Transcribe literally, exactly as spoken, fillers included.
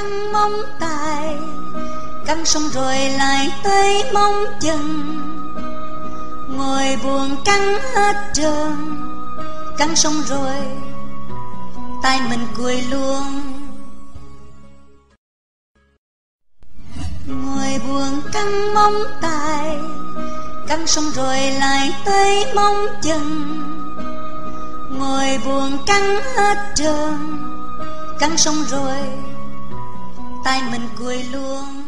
căng móng tay, căng xong rồi lại tới móng chân, ngồi buồn căng hết trơn. Căng xong rồi tay mình cùi luôn, ngồi buồn căng móng tay, căng xong rồi lại tới móng chân, ngồi buồn căng hết trơn. Căng xong rồi tay mình cùi luôn.